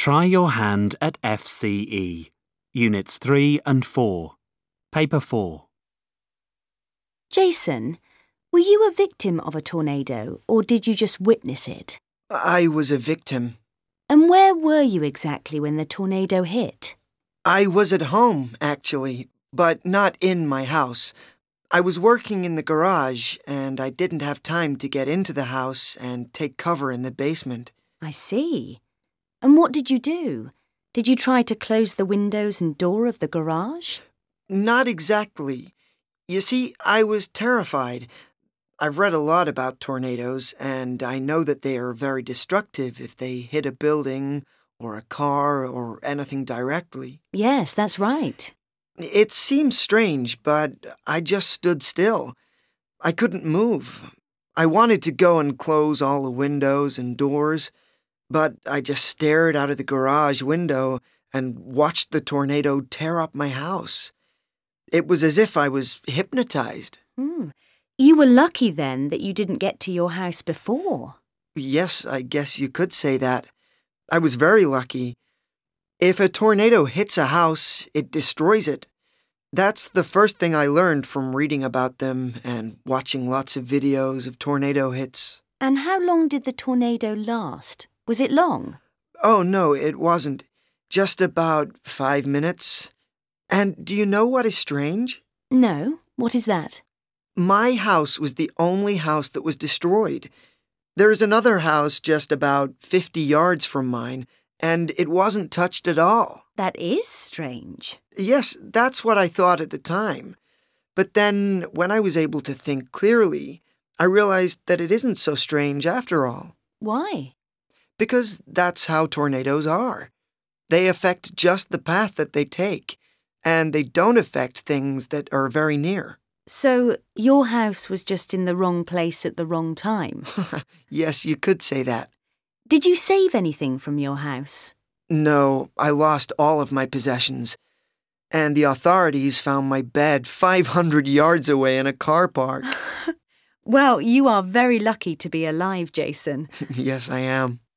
Try your hand at FCE, Units 3 and 4, Paper 4. Jason, were you a victim of a tornado or did you just witness it? I was a victim. And where were you exactly when the tornado hit? I was at home, actually, but not in my house. I was working in the garage, and I didn't have time to get into the house and take cover in the basement. I see. And what did you do? Did you try to close the windows and door of the garage? Not exactly. You see, I was terrified. I've read a lot about tornadoes, and I know that they are very destructive if they hit a building or a car or anything directly. Yes, that's right. It seems strange, but I just stood still. I couldn't move. I wanted to go and close all the windows and doors, but I just stared out of the garage window and watched the tornado tear up my house. It was as if I was hypnotized. You were lucky then that you didn't get to your house before. Yes, I guess you could say that. I was very lucky. If a tornado hits a house, it destroys it. That's the first thing I learned from reading about them and watching lots of videos of tornado hits. And how long did the tornado last? Was it long? Oh, no, it wasn't. Just about 5 minutes. And do you know what is strange? No. What is that? My house was the only house that was destroyed. There is another house just about 50 yards from mine, and it wasn't touched at all. That is strange. Yes, that's what I thought at the time. But then, when I was able to think clearly, I realized that it isn't so strange after all. Why? Because that's how tornadoes are. They affect just the path that they take, and they don't affect things that are very near. So, your house was just in the wrong place at the wrong time? Yes, you could say that. Did you save anything from your house? No, I lost all of my possessions. And the authorities found my bed 500 yards away in a car park. Well, you are very lucky to be alive, Jason. Yes, I am.